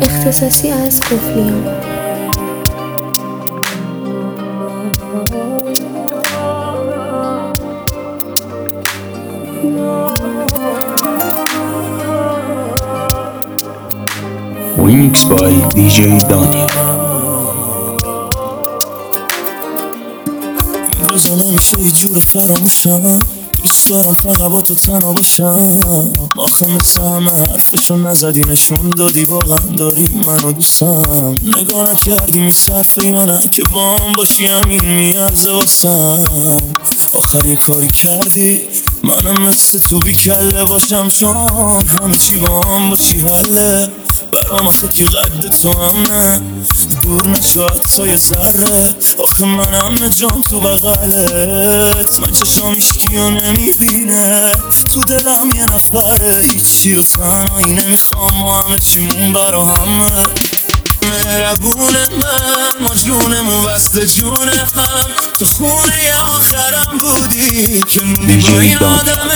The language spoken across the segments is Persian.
اختصاصی از کوفلیان. Remix by DJ Daniel. این روزا نمیشه یه جور فراموشم، دوست دارم فقط با تو تنها باشم. آخه مثل همه حرفشو نزدی، نشون دادی واقعا داری منو دوستم. نگاه نکردی میصرفی منم که با هم باشی، همین میارزه واسم. آخر یه کاری کردی منم مثل تو بی کله باشم، چون همه چی با هم باشی حله. برام آخه که قد تو همه دور نشو حتی یه ذره. آخه من همه جام تو بغلت، من چشام هیچکی رو نمیبینه، تو دلم یه نفره، هیچی و تنهایی نمیخوام، و همه چیمون برا همه. مهربون من مجنونم و بسته جون هم، تو خونه آخرم بودی که موندی با این آدم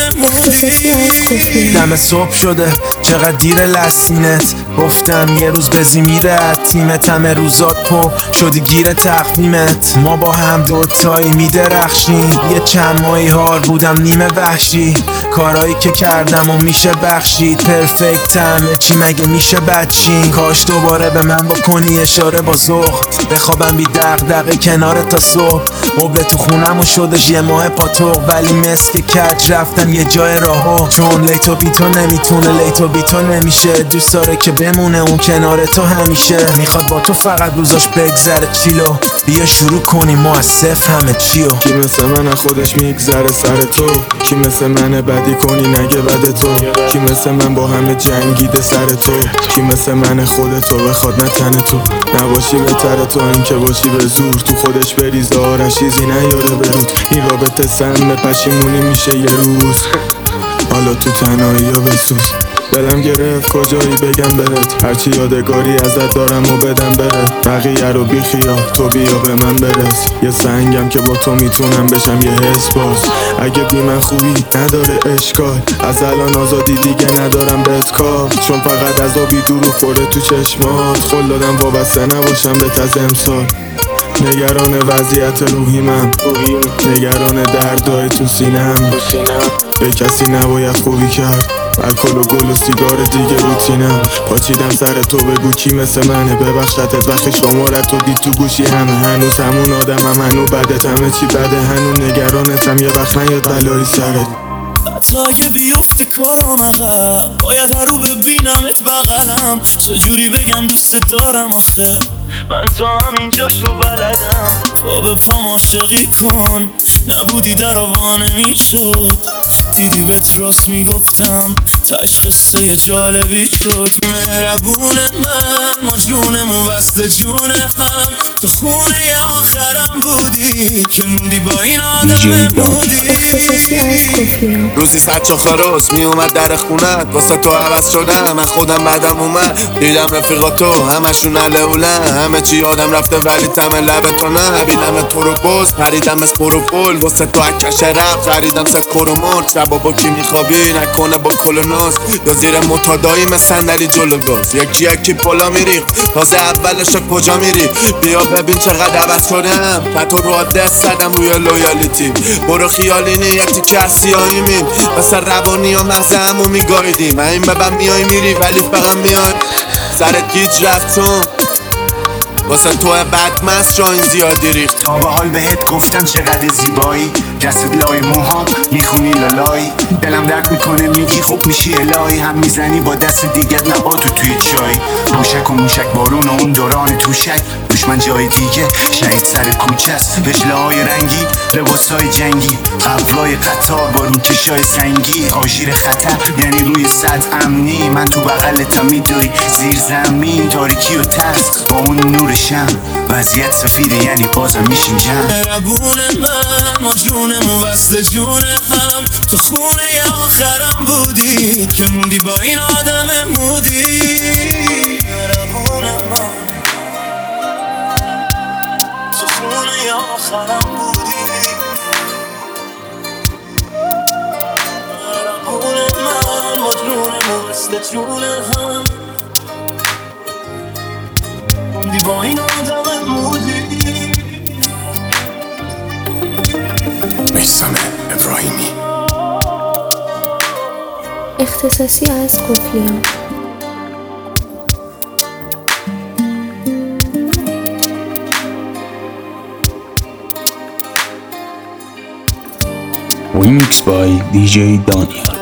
مودی. دم صبح شده چقدر دیر لسینت، گفتم یه روز بزی میره تیمت، همه روزات پر شدی گیر تقویمت. ما با هم دوتایی میدرخشیم، یه چند ماهی هار بودم نیمه وحشی، کارایی که کردم و میشه بخشید. پرفکت همه چی مگه میشه بچین، کاش دوباره به من بکنی اشاره با ذوق، بخوابم بی دغدغه کنار تا صبح. مبل تو خونم و شدش یه ماه پاتوق، ولی مسک کج رفتم یه جای راهو، چون لیتو بی تو نمیتونه، لیتو بی تو نمیشه، دوست داره که بمونه اون کنار تو همیشه. میخواد با تو فقط روزاش بگذره چیلو، بیا شروع کنیم ما از صفر همه چیو. کی مثل من خودش میگذره سر تو، کی مثل من بدی کنی نگه بده تو، کی مثل من با همه جنگیده سر تو، کی مثل من خودتو بخواد نه تن تو. نباشی بهتره تو این که باشی به زور، تو خودش بریزه آرش چیزی نیاره برود. این رابطه سم پشیمونی میشه یه روز، حالا تو تنهایی یا بسوز. دلم گرفت کجایی بگم بهت، هرچی یادگاری ازت دارم و بدم بره. بقیه رو بی خیال تو بیا به من برس، یه سنگم که با تو میتونم بشم یه حس باز. اگه بی من خوبی نداره اشکال، از الان آزادی دیگه ندارم بهت کار، چون فقط عذابی دروغ خوره تو چشمات. خل دادم وابسته نباشم بهت از امسال، نگران وضعیت روحی من، نگران دردای تو سینم. به کسی نباید خوبی کرد، الکل و گل و سیگار دیگه روتینم. پاچیدم سر تو بگو کی مثل منه، ببخشتت وقتی شمارت تو دید تو گوشی همه. هنوز همون آدمم، هنو بدت همه چی بده، هنو نگرانتم یه وقت نیاد بلایی سرت. حتی اگه بیفته کنم عقب، باید هر رو ببینمت بغلم. چجوری بگم دوست دارم آخه، من تا همینجاش رو بلدم. پا به پام عاشقی کن، نبودی در آوانه میشد، دیدی بهت راست میگفتم، تش قصه یه جالبی شد. مهربون من مجنونم و بسته جون هم، تو خونه آخرم بودی که موندی با این آدم مودی. روزی صد چخراس می اومد در خونت، واسه تو عوض شدم، من خودم بعدم اومد. دیدم رفیقا تو همشون علهولن، همه چی یادم رفته ولی تم لب تو نه. بینم تو رو بز پریدم از پروپول، واسه تو اکش رفت خریدم ست کرومون. شبا با کی میخوابی نکنه با کلوناس، یا زیر متادایی مثل صندلی جلو گاز. یکی یکی پلا میریخ تازه اولش کجا میری، بیا ببین چقدر عوض شدم. پتو رو دست زدم روی لویالیتی، برو خیالی نیتی که از سیاهی میم، مثل روانی ها مغزه همو میگایدیم. این ببن میای میری ولی فقط میای، سرت گیج رفت چون واسه تو بدمست شاین زیادی ریخت. تا به حال بهت گفتم چقدر زیبایی، دستت لای موهام میخونی لالایی، دلم درد میکنه میگی خوب میشی الهی، هم میزنی با دست دیگت نباتو توی چای. موشک و موشک بارون و اون دوران توشک، دشمن جای دیگه شهید سر کوچه است. وجله های رنگی لباسای جنگی، قفلای قطار با روکشای سنگی. آژیر خطر یعنی روی سد امنی، من تو بغلتم میدوی زیر زمین. تاریکی و ترس با اون نور شم، وضعیت سفیده یعنی بازم میشیم جمع. مهربون من مجنونم و بسته جون هم، تو خونه آخرم بودی که موندی با این آدم مودی. مهربون من تو خونه آخرم بودی، مهربون من مجنونم و بسته جون هم. با این آدم مودی. میثم ابراهیمی. اختصاصی از قفلیان. Remixed by DJ Daniel.